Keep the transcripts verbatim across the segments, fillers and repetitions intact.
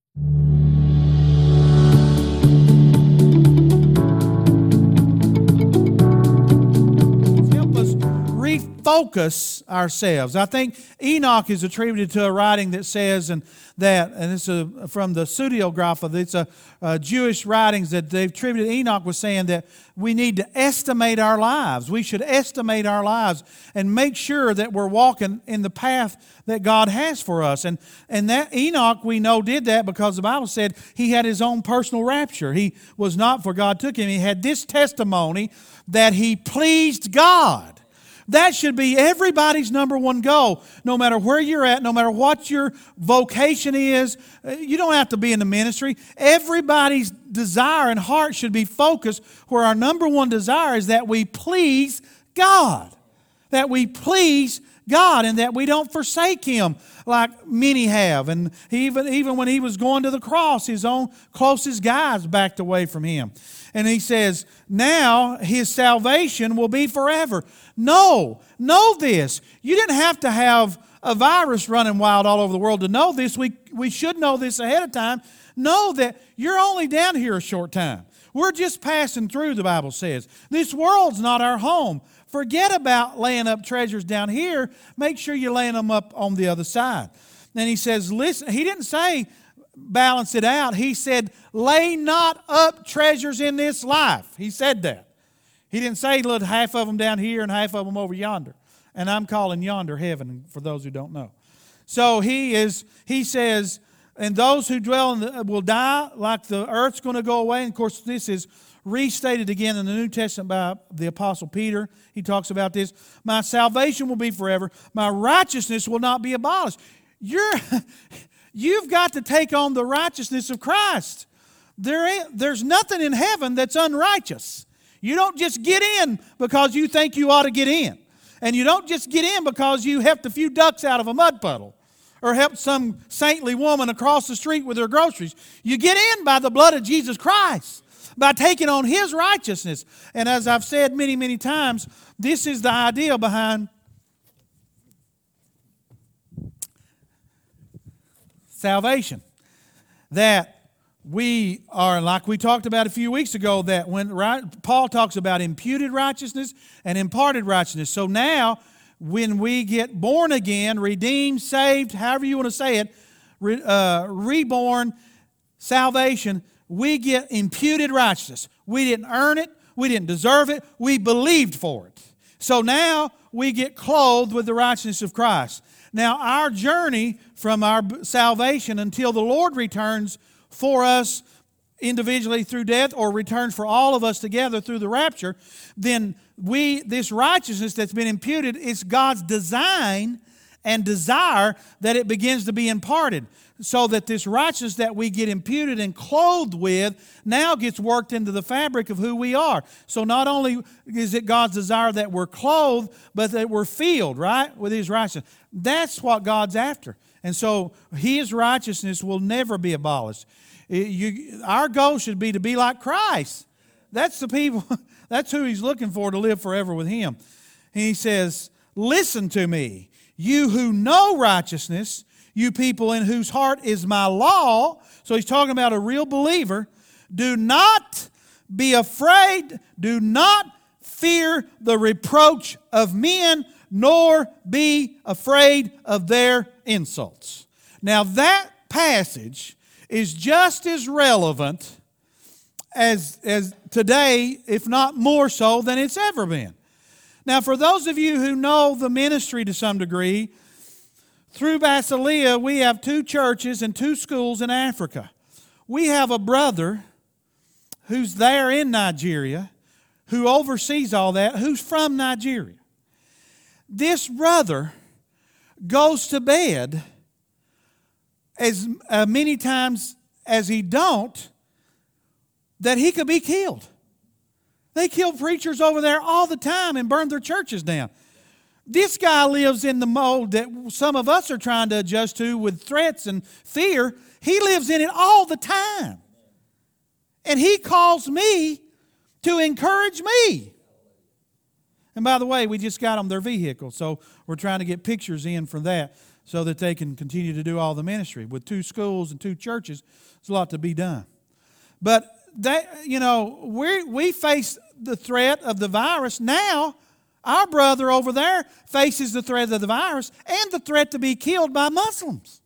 Focus ourselves. I think Enoch is attributed to a writing that says, and that, and it's a, from the Pseudeographa, it's a, a Jewish writings that they've attributed. Enoch was saying that we need to estimate our lives. We should estimate our lives and make sure that we're walking in the path that God has for us. And, and that Enoch, we know, did that because the Bible said he had his own personal rapture. He was not, for God took him. He had this testimony that he pleased God. That should be everybody's number one goal. No matter where you're at, no matter what your vocation is, you don't have to be in the ministry. Everybody's desire and heart should be focused where our number one desire is that we please God. That we please God and that we don't forsake Him like many have. And he even, even when he was going to the cross, his own closest guys backed away from him. And he says, now his salvation will be forever. No, know this. You didn't have to have a virus running wild all over the world to know this. We, we should know this ahead of time. Know that you're only down here a short time. We're just passing through, the Bible says. This world's not our home. Forget about laying up treasures down here. Make sure you're laying them up on the other side. And he says, listen, he didn't say balance it out. He said, lay not up treasures in this life. He said that. He didn't say, look, half of them down here and half of them over yonder. And I'm calling yonder heaven, for those who don't know. So he is. He says, and those who dwell in the, will die, like the earth's going to go away. And of course, this is restated again in the New Testament by the Apostle Peter. He talks about this. My salvation will be forever. My righteousness will not be abolished. You're, you've got to take on the righteousness of Christ. There is, there's nothing in heaven that's unrighteous. You don't just get in because you think you ought to get in. And you don't just get in because you helped a few ducks out of a mud puddle or helped some saintly woman across the street with her groceries. You get in by the blood of Jesus Christ, by taking on His righteousness. And as I've said many, many times, this is the idea behind salvation. That we are, like we talked about a few weeks ago, that when right, Paul talks about imputed righteousness and imparted righteousness. So now, when we get born again, redeemed, saved, however you want to say it, re, uh, reborn, salvation, we get imputed righteousness. We didn't earn it. We didn't deserve it. We believed for it. So now we get clothed with the righteousness of Christ. Now our journey from our salvation until the Lord returns for us individually through death or returns for all of us together through the rapture, then we, this righteousness that's been imputed, it's God's design and desire that it begins to be imparted. So that this righteousness that we get imputed and clothed with now gets worked into the fabric of who we are. So not only is it God's desire that we're clothed, but that we're filled, right, with His righteousness. That's what God's after. And so His righteousness will never be abolished. It, you, our goal should be to be like Christ. That's the people, that's who He's looking for to live forever with Him. And He says, listen to me, you who know righteousness, you people in whose heart is my law. So He's talking about a real believer. Do not be afraid. Do not fear the reproach of men, nor be afraid of their insults. Now that passage is just as relevant as, as today, if not more so than it's ever been. Now for those of you who know the ministry to some degree, through Basileia, we have two churches and two schools in Africa. We have a brother who's there in Nigeria, who oversees all that, who's from Nigeria. This brother goes to bed as uh, many times as he don't, that he could be killed. They kill preachers over there all the time and burn their churches down. This guy lives in the mold that some of us are trying to adjust to with threats and fear. He lives in it all the time. And he calls me to encourage me. And by the way, we just got them their vehicle, so we're trying to get pictures in for that. so that they can continue to do all the ministry. With two schools and two churches, there's a lot to be done. But, they, you know, we we face the threat of the virus. Now, our brother over there faces the threat of the virus and the threat to be killed by Muslims.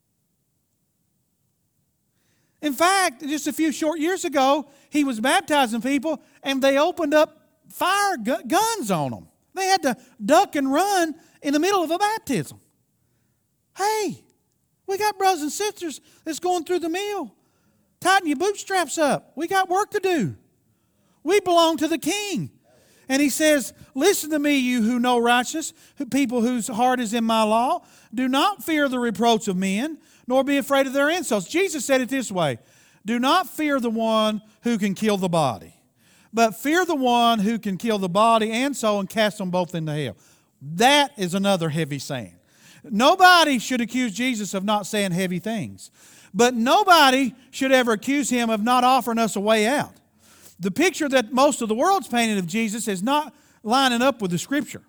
In fact, just a few short years ago, he was baptizing people and they opened up fire gu- guns on them. They had to duck and run in the middle of a baptism. Hey, we got brothers and sisters that's going through the mill. Tighten your bootstraps up. We got work to do. We belong to the King. And he says, listen to me, you who know righteousness, people whose heart is in my law. Do not fear the reproach of men, nor be afraid of their insults. Jesus said it this way, do not fear the one who can kill the body, but fear the one who can kill the body and soul and cast them both into hell. That is another heavy saying. Nobody should accuse Jesus of not saying heavy things, but nobody should ever accuse him of not offering us a way out. The picture that most of the world's painted of Jesus is not lining up with the Scripture.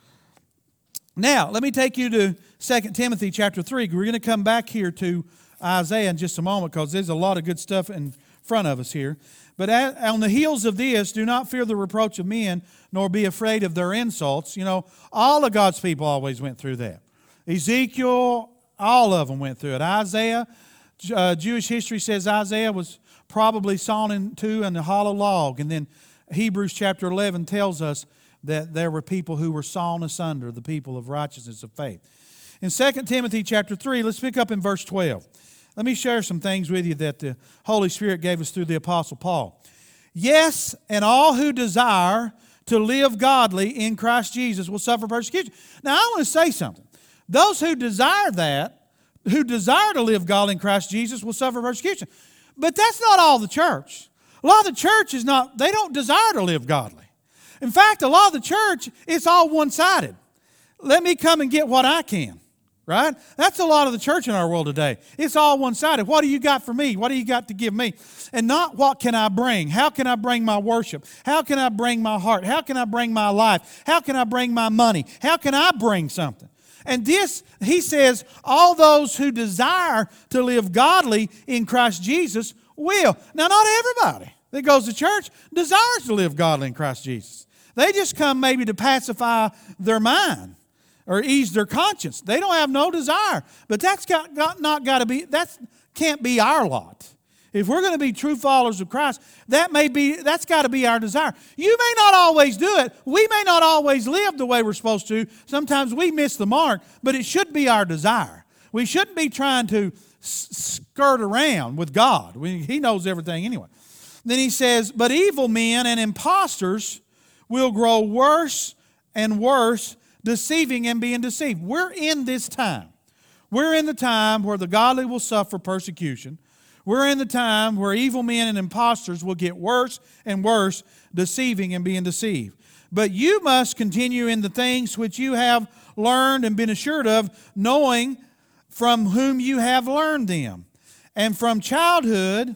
Now, let me take you to Second Timothy chapter three. We're going to come back here to Isaiah in just a moment because there's a lot of good stuff in front of us here. But on the heels of this, do not fear the reproach of men, nor be afraid of their insults. You know, all of God's people always went through that. Ezekiel, all of them went through it. Isaiah, uh, Jewish history says Isaiah was probably sawn in two in a hollow log. And then Hebrews chapter eleven tells us that there were people who were sawn asunder, the people of righteousness of faith. In Second Timothy chapter three, let's pick up in verse twelve. Let me share some things with you that the Holy Spirit gave us through the Apostle Paul. Yes, and all who desire to live godly in Christ Jesus will suffer persecution. Now, I want to say something. Those who desire that, who desire to live godly in Christ Jesus will suffer persecution. But that's not all the church. A lot of the church is not, they don't desire to live godly. In fact, a lot of the church, it's all one-sided. Let me come and get what I can, right? That's a lot of the church in our world today. It's all one-sided. What do you got for me? What do you got to give me? And not what can I bring? How can I bring my worship? How can I bring my heart? How can I bring my life? How can I bring my money? How can I bring something? And this, he says, all those who desire to live godly in Christ Jesus will. Now, not everybody that goes to church desires to live godly in Christ Jesus. They just come maybe to pacify their mind or ease their conscience. They don't have no desire. But that's got, got, not got to be, that can't be our lot. If we're going to be true followers of Christ, that may be, that's got to be our desire. You may not always do it. We may not always live the way we're supposed to. Sometimes we miss the mark, but it should be our desire. We shouldn't be trying to s- skirt around with God. We, he knows everything anyway. Then he says, but evil men and impostors will grow worse and worse, deceiving and being deceived. We're in this time. We're in the time where the godly will suffer persecution. We're in the time where evil men and impostors will get worse and worse, deceiving and being deceived. But you must continue in the things which you have learned and been assured of, knowing from whom you have learned them. And from childhood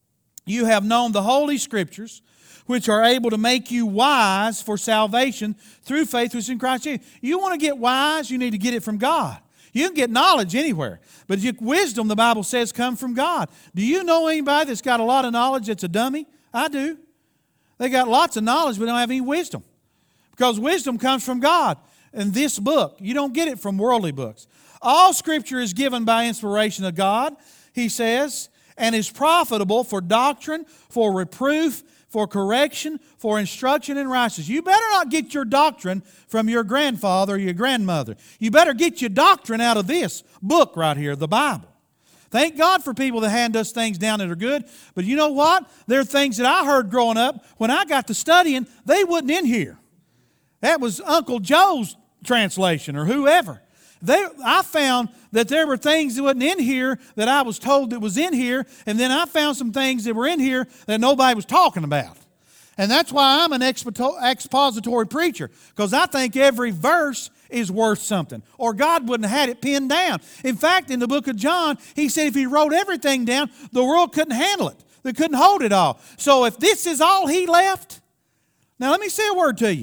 you have known the Holy Scriptures, which are able to make you wise for salvation through faith which is in Christ Jesus. You want to get wise, you need to get it from God. You can get knowledge anywhere, but wisdom, the Bible says, comes from God. Do you know anybody that's got a lot of knowledge that's a dummy? I do. They got lots of knowledge, but don't have any wisdom. Because wisdom comes from God. And this book, you don't get it from worldly books. All Scripture is given by inspiration of God, he says, and is profitable for doctrine, for reproof, for correction, for instruction in righteousness. You better not get your doctrine from your grandfather or your grandmother. You better get your doctrine out of this book right here, the Bible. Thank God for people that hand us things down that are good. But you know what? There are things that I heard growing up, when I got to studying, they wasn't in here. That was Uncle Joe's translation or whoever. They, I found that there were things that wasn't in here that I was told that was in here, and then I found some things that were in here that nobody was talking about. And that's why I'm an expository preacher, because I think every verse is worth something, or God wouldn't have had it pinned down. In fact, in the book of John, he said if he wrote everything down, the world couldn't handle it. They couldn't hold it all. So if this is all he left, now let me say a word to you.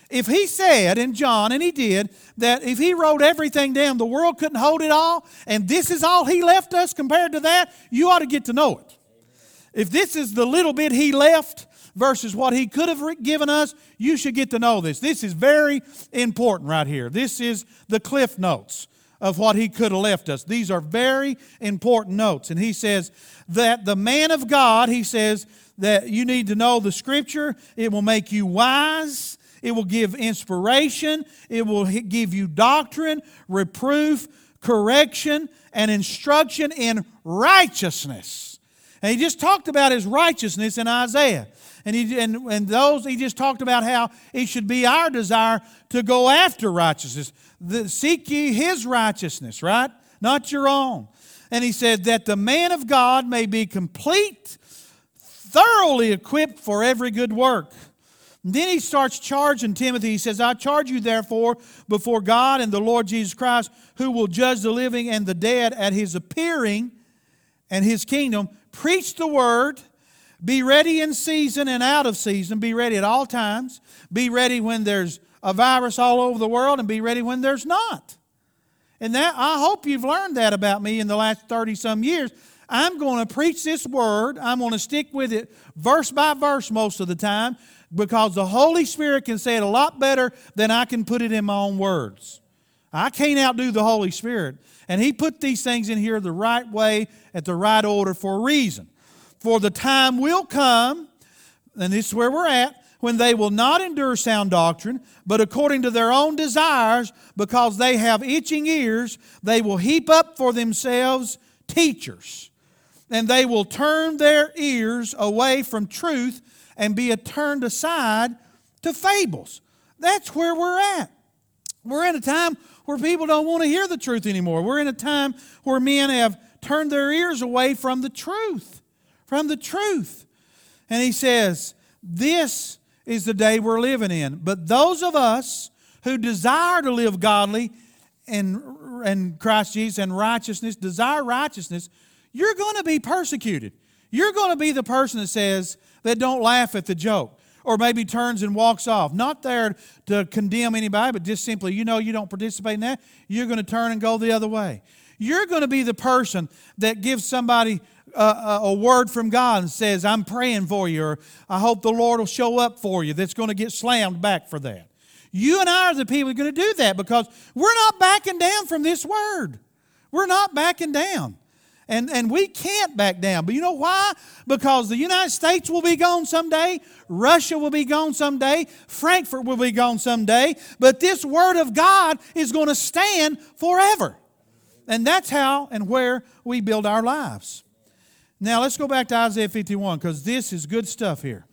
If he said in John, and he did, that if he wrote everything down, the world couldn't hold it all, and this is all he left us compared to that, you ought to get to know it. If this is the little bit he left versus what he could have given us, you should get to know this. This is very important right here. This is the cliff notes of what he could have left us. These are very important notes. And he says that the man of God, he says that you need to know the Scripture. It will make you wise. It will give inspiration. It will give you doctrine, reproof, correction, and instruction in righteousness. And he just talked about his righteousness in Isaiah. And, he, and, and those, he just talked about how it should be our desire to go after righteousness. The, seek ye his righteousness, right? Not your own. And he said that the man of God may be complete, thoroughly equipped for every good work. And then he starts charging Timothy. He says, I charge you therefore before God and the Lord Jesus Christ, who will judge the living and the dead at his appearing and his kingdom. Preach the word. Be ready in season and out of season. Be ready at all times. Be ready when there's a virus all over the world, and be ready when there's not. And that, I hope you've learned that about me in the last thirty-some years. I'm going to preach this word. I'm going to stick with it verse by verse most of the time, because the Holy Spirit can say it a lot better than I can put it in my own words. I can't outdo the Holy Spirit. And He put these things in here the right way, at the right order, for a reason. For the time will come, and this is where we're at, when they will not endure sound doctrine, but according to their own desires, because they have itching ears, they will heap up for themselves teachers. And they will turn their ears away from truth and be turned aside to fables. That's where we're at. We're in a time where people don't want to hear the truth anymore. We're in a time where men have turned their ears away from the truth. From the truth. And he says, this is the day we're living in. But those of us who desire to live godly in, in Christ Jesus and righteousness, desire righteousness, you're going to be persecuted. You're going to be the person that says, that don't laugh at the joke, or maybe turns and walks off. Not there to condemn anybody, but just simply, you know you don't participate in that, you're going to turn and go the other way. You're going to be the person that gives somebody a, a, a word from God and says, I'm praying for you, or I hope the Lord will show up for you, that's going to get slammed back for that. You and I are the people who are going to do that, because we're not backing down from this word. We're not backing down. And, and we can't back down. But you know why? Because the United States will be gone someday. Russia will be gone someday. Frankfurt will be gone someday. But this Word of God is going to stand forever. And that's how and where we build our lives. Now let's go back to Isaiah fifty-one, because this is good stuff here.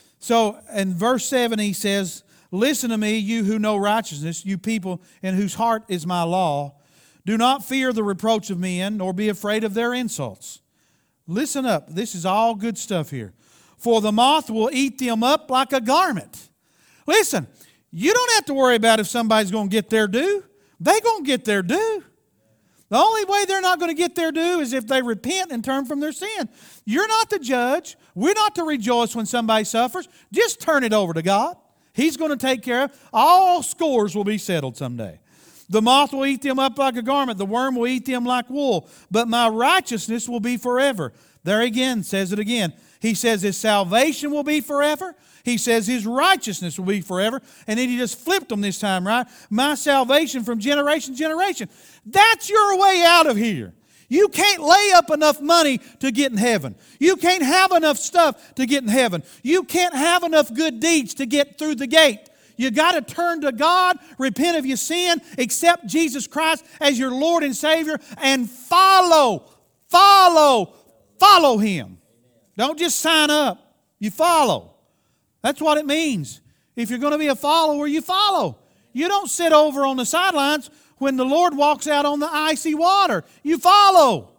So in verse seven he says, listen to me, you who know righteousness, you people in whose heart is my law. Do not fear the reproach of men, nor be afraid of their insults. Listen up. This is all good stuff here. For the moth will eat them up like a garment. Listen, you don't have to worry about if somebody's going to get their due. They're going to get their due. The only way they're not going to get their due is if they repent and turn from their sin. You're not the judge. We're not to rejoice when somebody suffers. Just turn it over to God. He's going to take care of it. All scores will be settled someday. The moth will eat them up like a garment. The worm will eat them like wool. But my righteousness will be forever. There again, says it again. He says His salvation will be forever. He says His righteousness will be forever. And then He just flipped them this time, right? My salvation from generation to generation. That's your way out of here. You can't lay up enough money to get in heaven. You can't have enough stuff to get in heaven. You can't have enough good deeds to get through the gate. You got to turn to God, repent of your sin, accept Jesus Christ as your Lord and Savior, and follow, follow, follow Him. Don't just sign up. You follow. That's what it means. If you're going to be a follower, you follow. You don't sit over on the sidelines when the Lord walks out on the icy water. You follow.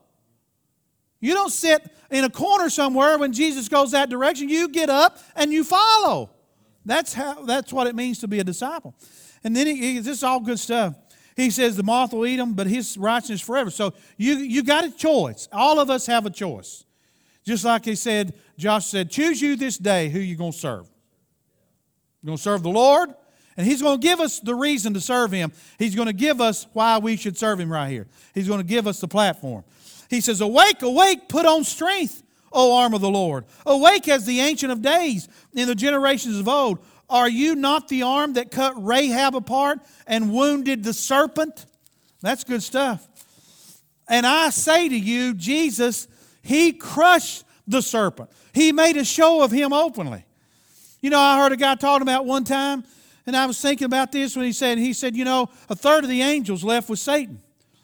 You don't sit in a corner somewhere when Jesus goes that direction. You get up and you follow. That's how. That's what it means to be a disciple. And then he, he, this is all good stuff. He says the moth will eat them, but His righteousness forever. So you you got a choice. All of us have a choice. Just like he said, Josh said, choose you this day who you're going to serve. You're going to serve the Lord, And He's going to give us the reason to serve Him. He's going to give us why we should serve Him right here. He's going to give us the platform. He says, awake, awake, put on strength, O arm of the Lord. Awake as the Ancient of Days in the generations of old. Are you not the arm that cut Rahab apart and wounded the serpent? That's good stuff. And I say to you, Jesus, He crushed the serpent. He made a show of Him openly. You know, I heard a guy talking about one time, and I was thinking about this when he said, he said, you know, a third of the angels left with Satan.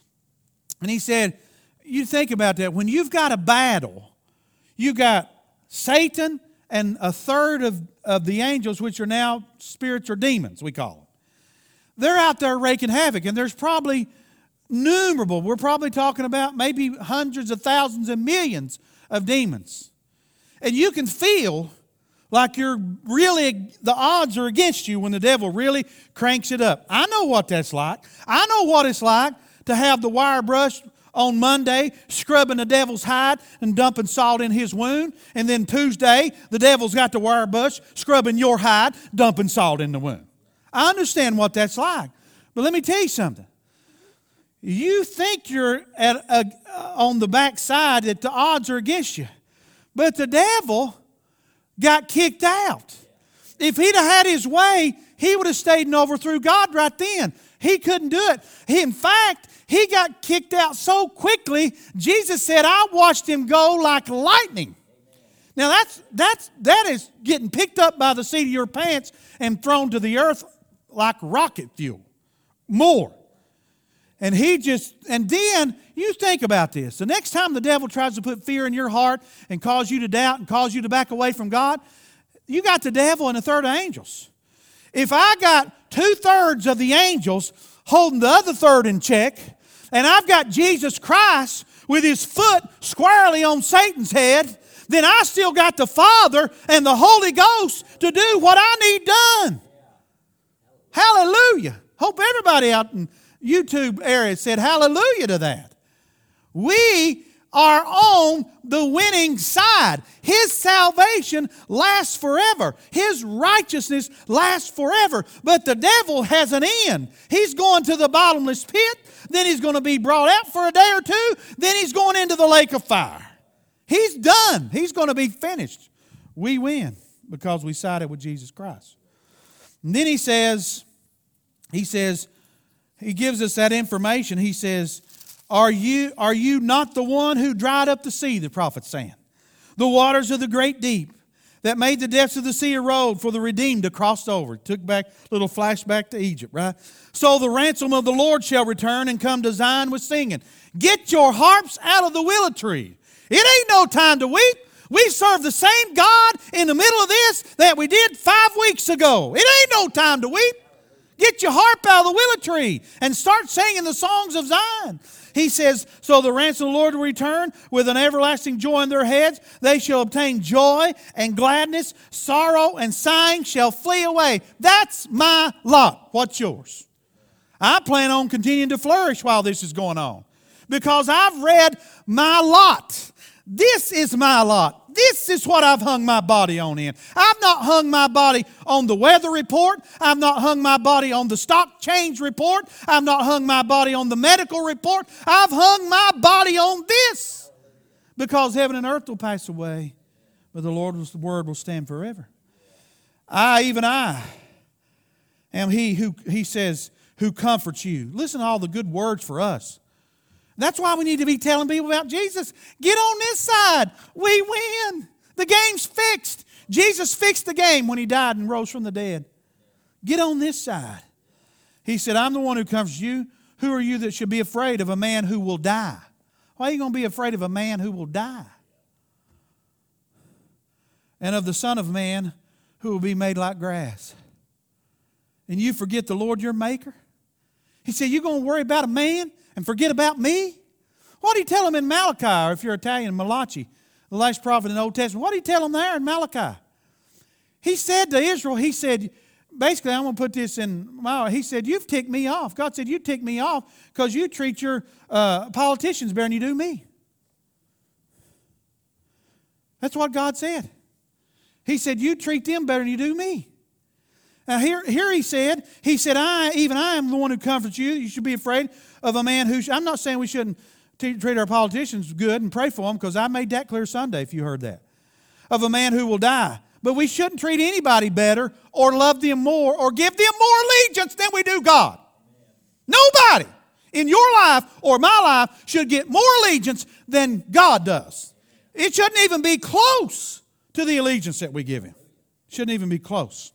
And he said, you think about that. When you've got a battle, you got Satan and a third of, of the angels, which are now spirits or demons, we call them. They're out there raking havoc, and there's probably innumerable, we're probably talking about maybe hundreds of thousands and millions of demons. And you can feel like you're really, the odds are against you when the devil really cranks it up. I know what that's like. I know what it's like to have the wire brush on Monday, scrubbing the devil's hide and dumping salt in his wound. And then Tuesday, the devil's got the wire brush, scrubbing your hide, dumping salt in the wound. I understand what that's like. But let me tell you something. You think you're at a, on the back side, that the odds are against you. But the devil got kicked out. If he'd have had his way, he would have stayed and overthrew God right then. He couldn't do it. He, in fact, he got kicked out so quickly, Jesus said, I watched him go like lightning. Now that's that's that is getting picked up by the seat of your pants and thrown to the earth like rocket fuel. More. And he just, and then you think about this. The next time the devil tries to put fear in your heart and cause you to doubt and cause you to back away from God, you got the devil and a third of angels. If I got two-thirds of the angels holding the other third in check, and I've got Jesus Christ with His foot squarely on Satan's head, then I still got the Father and the Holy Ghost to do what I need done. Hallelujah. Hope everybody out in YouTube area said hallelujah to that. We are on the winning side. His salvation lasts forever. His righteousness lasts forever. But the devil has an end. He's going to the bottomless pit. Then he's going to be brought out for a day or two. Then he's going into the lake of fire. He's done. He's going to be finished. We win because we sided with Jesus Christ. And then he says, he says, he gives us that information. He says, Are you, are you not the one who dried up the sea, the prophet's saying? The waters of the great deep that made the depths of the sea a road for the redeemed to cross over. Took back a little flashback to Egypt, right? So the ransom of the Lord shall return and come to Zion with singing. Get your harps out of the willow tree. It ain't no time to weep. We serve the same God in the middle of this that we did five weeks ago. It ain't no time to weep. Get your harp out of the willow tree and start singing the songs of Zion. He says, so the ransom of the Lord will return with an everlasting joy in their heads. They shall obtain joy and gladness. Sorrow and sighing shall flee away. That's my lot. What's yours? I plan on continuing to flourish while this is going on because I've read my lot. This is my lot. This is what I've hung my body on in. I've not hung my body on the weather report. I've not hung my body on the stock change report. I've not hung my body on the medical report. I've hung my body on this because heaven and earth will pass away, but the Lord's word will stand forever. I, even I, am he who, he says, who comforts you. Listen to all the good words for us. That's why we need to be telling people about Jesus. Get on this side. We win. The game's fixed. Jesus fixed the game when He died and rose from the dead. Get on this side. He said, I'm the one who comforts you. Who are you that should be afraid of a man who will die? Why are you going to be afraid of a man who will die? And of the Son of Man who will be made like grass. And you forget the Lord your Maker? He said, you're going to worry about a man and forget about me? What did He tell him in Malachi, or if you're Italian, Malachi, the last prophet in the Old Testament? What did He tell him there in Malachi? He said to Israel, He said, basically, I'm going to put this in my, He said, you've ticked me off. God said, you ticked me off because you treat your uh, politicians better than you do me. That's what God said. He said, you treat them better than you do me. Now here, here he said, he said, I, even I am the one who comforts you. You should be afraid of a man who, sh-. I'm not saying we shouldn't t- treat our politicians good and pray for them, because I made that clear Sunday if you heard that. Of a man who will die. But we shouldn't treat anybody better or love them more or give them more allegiance than we do God. Nobody in your life or my life should get more allegiance than God does. It shouldn't even be close to the allegiance that we give Him. It shouldn't even be close.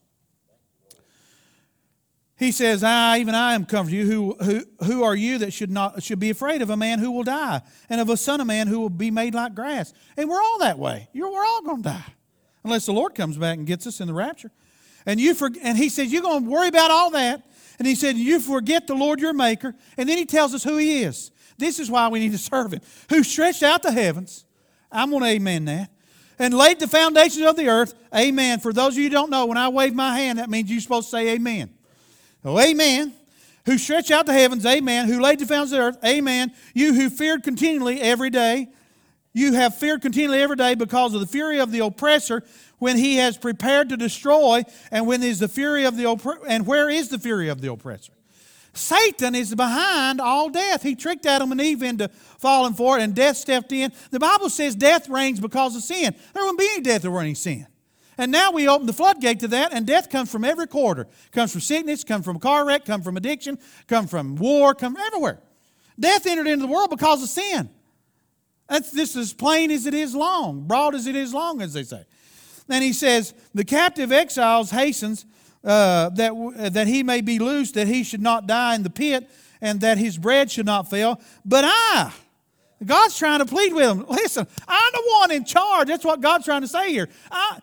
He says, I, even I am comforting you. Who, who, who are you that should not should be afraid of a man who will die, and of a son of man who will be made like grass? And we're all that way. You're, we're all going to die. Unless the Lord comes back and gets us in the rapture. And you for, and he says, you're going to worry about all that. And he said, you forget the Lord your maker. And then he tells us who He is. This is why we need to serve Him. Who stretched out the heavens. I'm going to amen that. And laid the foundations of the earth. Amen. For those of you who don't know, when I wave my hand, that means you're supposed to say amen. Oh, amen. Who stretched out the heavens. Amen. Who laid the foundations of the earth. Amen. You who feared continually every day. You have feared continually every day because of the fury of the oppressor, when he has prepared to destroy. And when is the fury of the oppre- and where is the fury of the oppressor? Satan is behind all death. He tricked Adam and Eve into falling for it, and death stepped in. The Bible says death reigns because of sin. There wouldn't be any death if there weren't any sin. And now we open the floodgate to that, and death comes from every quarter. Comes from sickness, comes from a car wreck, comes from addiction, comes from war, comes from everywhere. Death entered into the world because of sin. That's this as plain as it is long, broad as it is long, as they say. And he says, the captive exiles hastens uh, that, that he may be loosed, that he should not die in the pit, and that his bread should not fail. But I, God's trying to plead with him. Listen, I'm the one in charge. That's what God's trying to say here. I,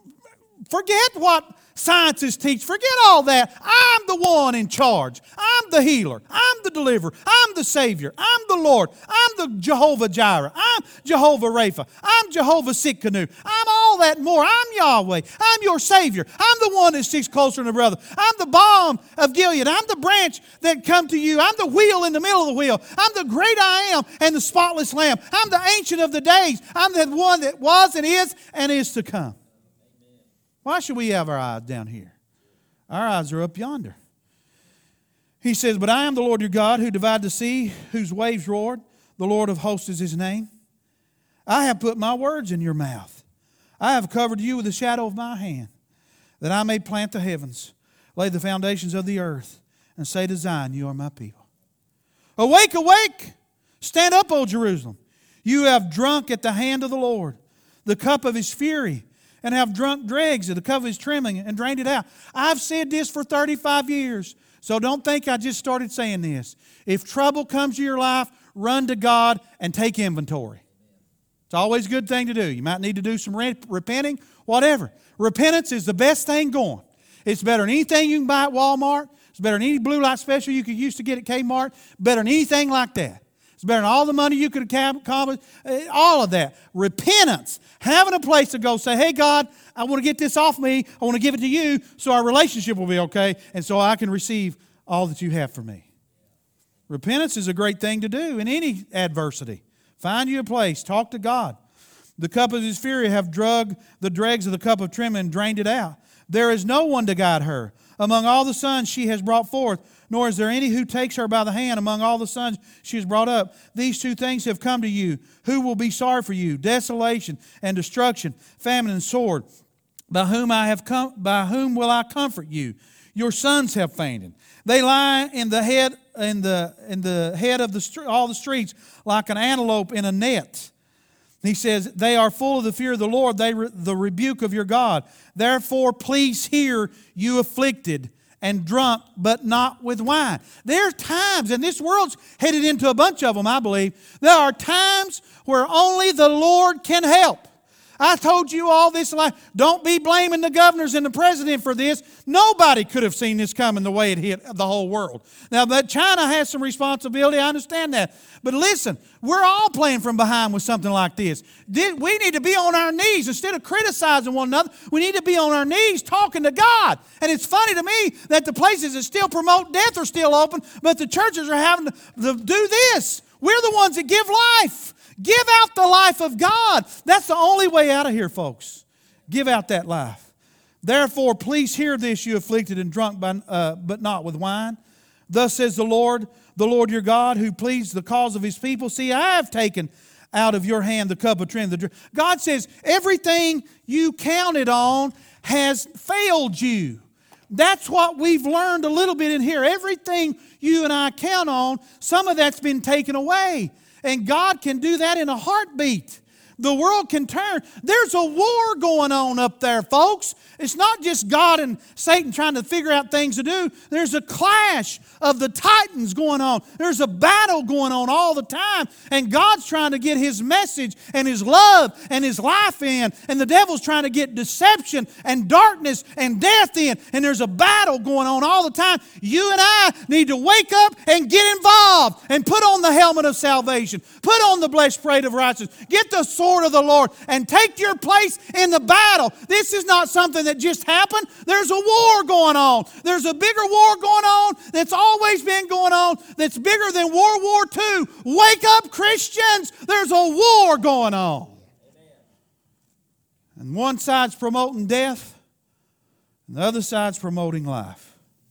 forget what scientists teach. Forget all that. I'm the one in charge. I'm the healer. I'm the deliverer. I'm the Savior. I'm the Lord. I'm the Jehovah Jireh. I'm Jehovah Rapha. I'm Jehovah Sitkanu. I'm all that and more. I'm Yahweh. I'm your Savior. I'm the one that sticks closer than a brother. I'm the balm of Gilead. I'm the branch that come to you. I'm the wheel in the middle of the wheel. I'm the great I am and the spotless Lamb. I'm the Ancient of the Days. I'm the one that was and is and is to come. Why should we have our eyes down here? Our eyes are up yonder. He says, but I am the Lord your God, who divided the sea, whose waves roared. The Lord of hosts is His name. I have put my words in your mouth. I have covered you with the shadow of my hand, that I may plant the heavens, lay the foundations of the earth, and say to Zion, you are my people. Awake, awake! Stand up, O Jerusalem. You have drunk at the hand of the Lord the cup of His fury, and have drunk dregs of the cup of His trembling and drained it out. I've said this for thirty-five years, so don't think I just started saying this. If trouble comes to your life, run to God and take inventory. It's always a good thing to do. You might need to do some repenting, whatever. Repentance is the best thing going. It's better than anything you can buy at Walmart. It's better than any blue light special you could used to get at Kmart. Better than anything like that. It's better than all the money you could have accomplished. All of that. Repentance. Having a place to go say, hey, God, I want to get this off me. I want to give it to you so our relationship will be okay and so I can receive all that you have for me. Repentance is a great thing to do in any adversity. Find you a place. Talk to God. The cup of His fury have drug the dregs of the cup of trembling and drained it out. There is no one to guide her. Among all the sons she has brought forth, nor is there any who takes her by the hand among all the sons she has brought up. These two things have come to you. Who will be sorry for you? Desolation and destruction, famine and sword. By whom I have come, by whom will I comfort you? Your sons have fainted. They lie in the head in the in the head of the all the streets like an antelope in a net. He says, they are full of the fear of the Lord, they re, the rebuke of your God. Therefore, please hear, you afflicted and drunk, but not with wine. There are times, and this world's headed into a bunch of them, I believe. There are times where only the Lord can help. I told you all this life. Don't be blaming the governors and the president for this. Nobody could have seen this coming the way it hit the whole world. Now, but China has some responsibility. I understand that. But listen, we're all playing from behind with something like this. We need to be on our knees. Instead of criticizing one another, we need to be on our knees talking to God. And it's funny to me that the places that still promote death are still open, but the churches are having to do this. We're the ones that give life. Give out the life of God. That's the only way out of here, folks. Give out that life. Therefore, please hear this, you afflicted and drunk, by, uh, but not with wine. Thus says the Lord, the Lord your God, who pleads the cause of His people. See, I have taken out of your hand the cup of trial. God says, everything you counted on has failed you. That's what we've learned a little bit in here. Everything you and I count on, some of that's been taken away. And God can do that in a heartbeat. The world can turn. There's a war going on up there, folks. It's not just God and Satan trying to figure out things to do. There's a clash of the titans going on. There's a battle going on all the time. And God's trying to get His message and His love and His life in. And the devil's trying to get deception and darkness and death in. And there's a battle going on all the time. You and I need to wake up and get involved and put on the helmet of salvation. Put on the breastplate of righteousness. Get the sword of the Lord and take your place in the battle. This is not something that just happened. There's a war going on. There's a bigger war going on that's always been going on that's bigger than World War Two. Wake up, Christians. There's a war going on. And one side's promoting death, and the other side's promoting life.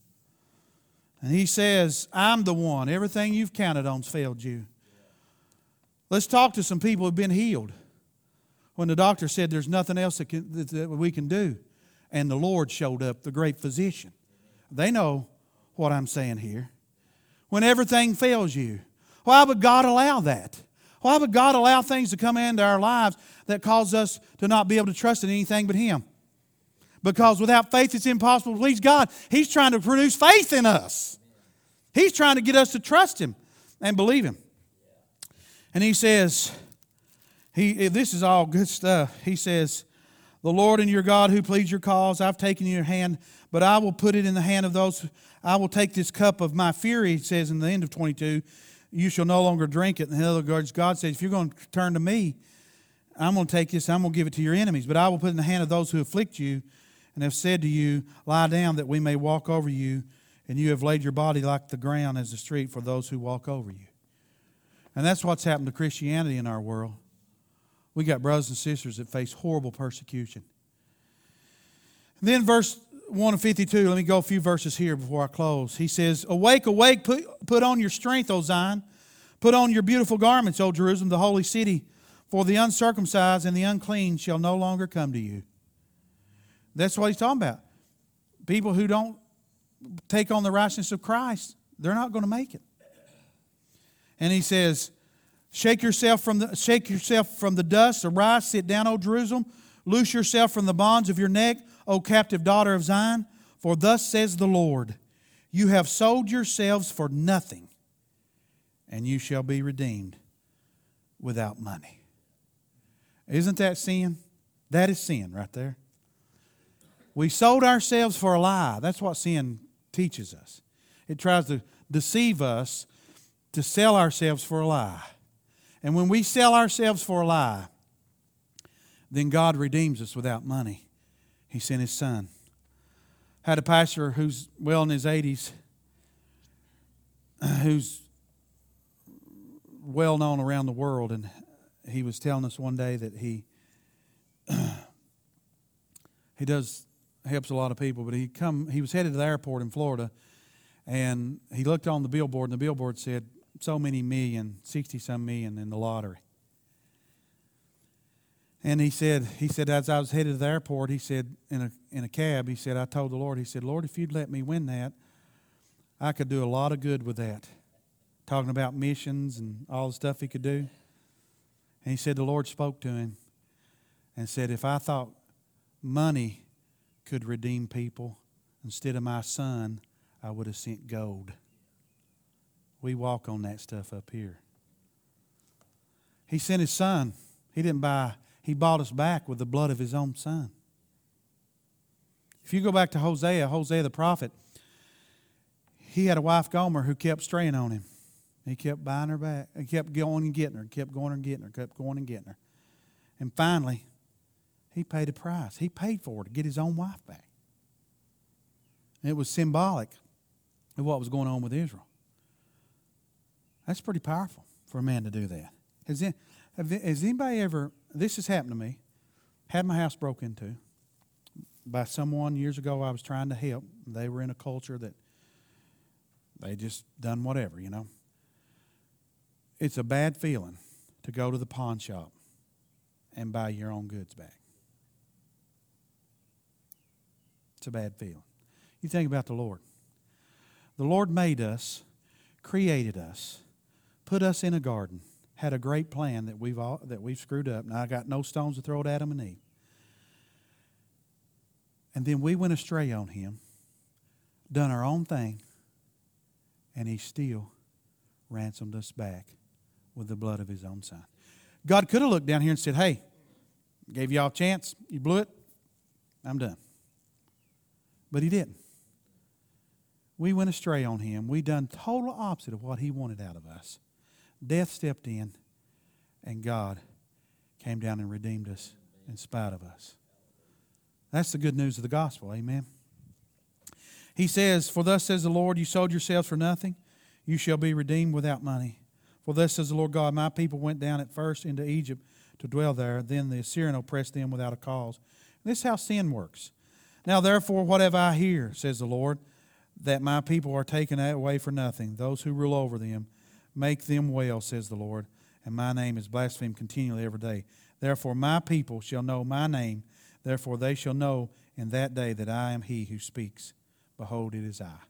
And He says, I'm the one. Everything you've counted on's failed you. Let's talk to some people who've been healed when the doctor said there's nothing else that, can, that we can do. And the Lord showed up, the great physician. They know what I'm saying here. When everything fails you, why would God allow that? Why would God allow things to come into our lives that cause us to not be able to trust in anything but Him? Because without faith it's impossible to please God. He's trying to produce faith in us. He's trying to get us to trust Him and believe Him. And He says, he, this is all good stuff. He says, the Lord and your God who pleads your cause, I've taken your hand, but I will put it in the hand of those. I will take this cup of my fury, it says in the end of twenty-two. You shall no longer drink it. In other words, God says, if you're going to turn to me, I'm going to take this, I'm going to give it to your enemies. But I will put it in the hand of those who afflict you and have said to you, lie down that we may walk over you. And you have laid your body like the ground as the street for those who walk over you. And that's what's happened to Christianity in our world. We got brothers and sisters that face horrible persecution. And then verse one of fifty-two, let me go a few verses here before I close. He says, awake, awake, put, put on your strength, O Zion. Put on your beautiful garments, O Jerusalem, the holy city. For the uncircumcised and the unclean shall no longer come to you. That's what he's talking about. People who don't take on the righteousness of Christ, they're not going to make it. And he says, Shake yourself from the shake yourself from the dust. Arise, sit down, O Jerusalem. Loose yourself from the bonds of your neck, O captive daughter of Zion. For thus says the Lord, you have sold yourselves for nothing, and you shall be redeemed without money. Isn't that sin? That is sin right there. We sold ourselves for a lie. That's what sin teaches us. It tries to deceive us to sell ourselves for a lie. And when we sell ourselves for a lie, then God redeems us without money. He sent His Son. Had a pastor who's well in his eighties, who's well known around the world, and he was telling us one day that he he does helps a lot of people, but he come he was headed to the airport in Florida, and he looked on the billboard, and the billboard said so many million, sixty some million in the lottery. And he said, he said, as I was headed to the airport, he said, in a in a cab, he said, I told the Lord, he said, Lord, if you'd let me win that, I could do a lot of good with that. Talking about missions and all the stuff he could do. And he said the Lord spoke to him and said, if I thought money could redeem people instead of my son, I would have sent gold. We walk on that stuff up here. He sent His Son. He didn't buy, He bought us back with the blood of His own Son. If you go back to Hosea, Hosea the prophet, he had a wife, Gomer, who kept straying on him. He kept buying her back. He kept going and getting her, kept going and getting her, kept going and getting her. And finally, he paid a price. He paid for her to get his own wife back. And it was symbolic of what was going on with Israel. That's pretty powerful for a man to do that. Has, it, has anybody ever, this has happened to me, had my house broke into. by someone years ago I was trying to help. They were in a culture that they just done whatever, you know. It's a bad feeling to go to the pawn shop and buy your own goods back. It's a bad feeling. You think about the Lord. The Lord made us, created us, put us in a garden, had a great plan that we've all, that we've screwed up. Now I got no stones to throw at Adam and Eve. And then we went astray on Him, done our own thing, and He still ransomed us back with the blood of His own Son. God could have looked down here and said, hey, gave y'all a chance, you blew it, I'm done. But He didn't. We went astray on Him. We done total opposite of what He wanted out of us. Death stepped in, and God came down and redeemed us in spite of us. That's the good news of the gospel, amen. He says, for thus says the Lord, you sold yourselves for nothing, you shall be redeemed without money. For thus says the Lord God, my people went down at first into Egypt to dwell there, then the Assyrian oppressed them without a cause. This is how sin works. Now therefore, what have I here, says the Lord, that my people are taken away for nothing? Those who rule over them, make them well, says the Lord, and my name is blasphemed continually every day. Therefore my people shall know my name, therefore they shall know in that day that I am He who speaks. Behold, it is I.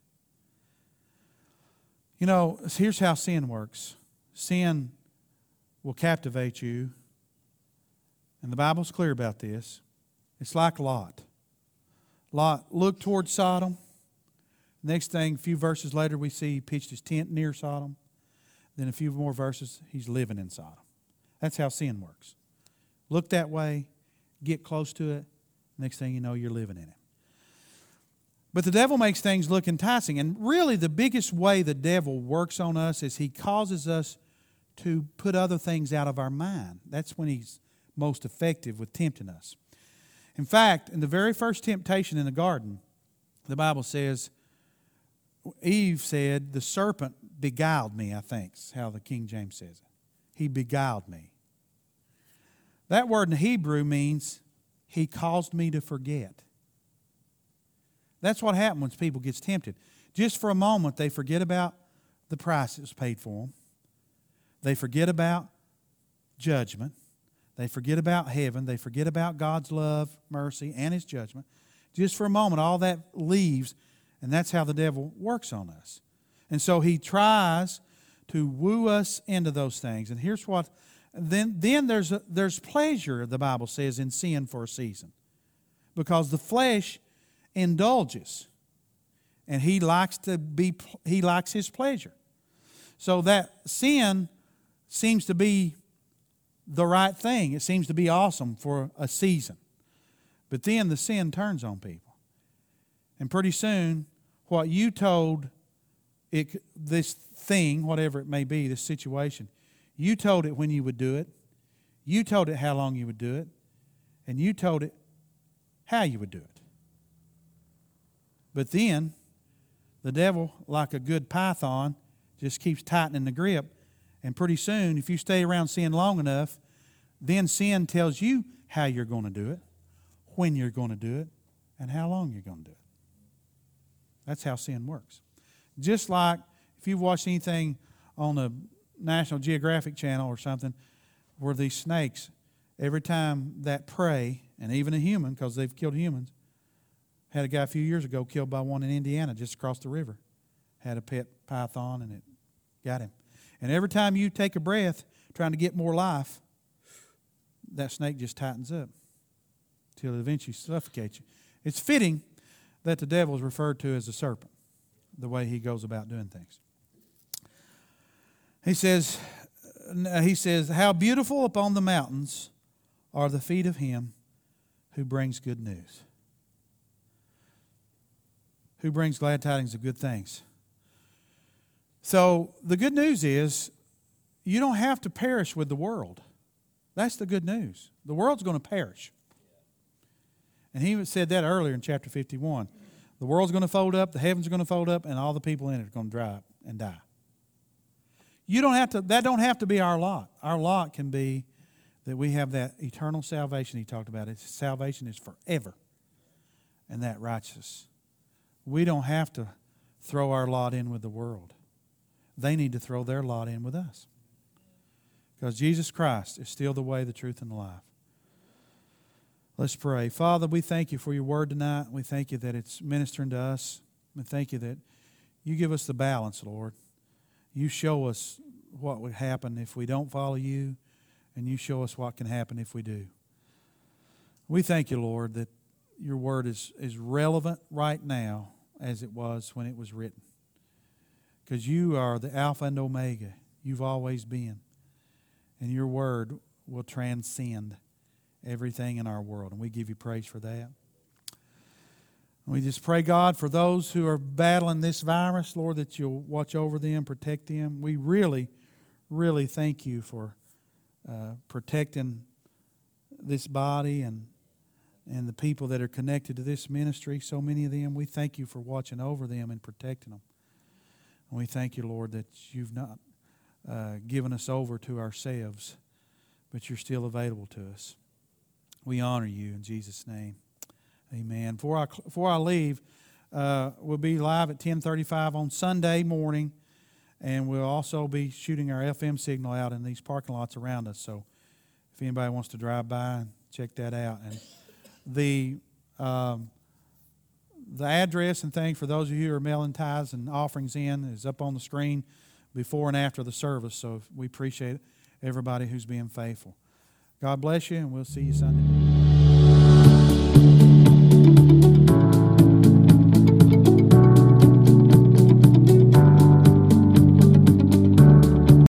You know, here's how sin works. Sin will captivate you, and the Bible's clear about this. It's like Lot. Lot looked toward Sodom. Next thing, a few verses later, we see he pitched his tent near Sodom. Then a few more verses, he's living in Sodom. That's how sin works. Look that way, get close to it. Next thing you know, you're living in it. But the devil makes things look enticing. And really the biggest way the devil works on us is he causes us to put other things out of our mind. That's when he's most effective with tempting us. In fact, in the very first temptation in the garden, the Bible says, Eve said, the serpent beguiled me, I think is how the King James says it. He beguiled me. That word in Hebrew means he caused me to forget. That's what happens when people get tempted. Just for a moment, they forget about the price that was paid for them. They forget about judgment. They forget about heaven. They forget about God's love, mercy, and His judgment. Just for a moment, all that leaves, and that's how the devil works on us. And so he tries to woo us into those things. And here's what, then, then there's, a, there's pleasure, the Bible says, in sin for a season. Because the flesh indulges. And he likes to be, he likes his pleasure. So that sin seems to be the right thing. It seems to be awesome for a season. But then the sin turns on people. And pretty soon, what you told it, this thing, whatever it may be, this situation, you told it when you would do it. You told it how long you would do it. And you told it how you would do it. But then, the devil, like a good python, just keeps tightening the grip. And pretty soon, if you stay around sin long enough, then sin tells you how you're going to do it, when you're going to do it, and how long you're going to do it. That's how sin works. Just like if you've watched anything on the National Geographic Channel or something, where these snakes, every time that prey, and even a human, because they've killed humans, had a guy a few years ago killed by one in Indiana just across the river. Had a pet python and it got him. And every time you take a breath trying to get more life, that snake just tightens up till it eventually suffocates you. It's fitting that the devil is referred to as a serpent, the way he goes about doing things. He says, he says, how beautiful upon the mountains are the feet of him who brings good news. Who brings glad tidings of good things. So the good news is you don't have to perish with the world. That's the good news. The world's going to perish. And he said that earlier in chapter fifty-one. The world's going to fold up, the heavens are going to fold up, and all the people in it are going to dry up and die. You don't have to, that don't have to be our lot. Our lot can be that we have that eternal salvation he talked about. It's salvation is forever. and that righteous. We don't have to throw our lot in with the world. They need to throw their lot in with us. Because Jesus Christ is still the way, the truth, and the life. Let's pray. Father, we thank you for your word tonight. We thank you that it's ministering to us. We thank you that you give us the balance, Lord. You show us what would happen if we don't follow you, and you show us what can happen if we do. We thank you, Lord, that your word is, is relevant right now as it was when it was written. Because you are the Alpha and Omega. You've always been. And your word will transcend everything in our world. And we give you praise for that. We just pray, God, for those who are battling this virus, Lord, that you'll watch over them, protect them. We really, really thank you for uh, protecting this body and and the people that are connected to this ministry, so many of them. We thank you for watching over them and protecting them. And we thank you, Lord, that you've not uh, given us over to ourselves, but you're still available to us. We honor you in Jesus' name. Amen. Before I, before I leave, uh, we'll be live at ten thirty-five on Sunday morning, and we'll also be shooting our F M signal out in these parking lots around us. So if anybody wants to drive by and check that out. And the um, the address and thing for those of you who are mailing tithes and offerings in is up on the screen before and after the service. So we appreciate everybody who's being faithful. God bless you, and we'll see you Sunday.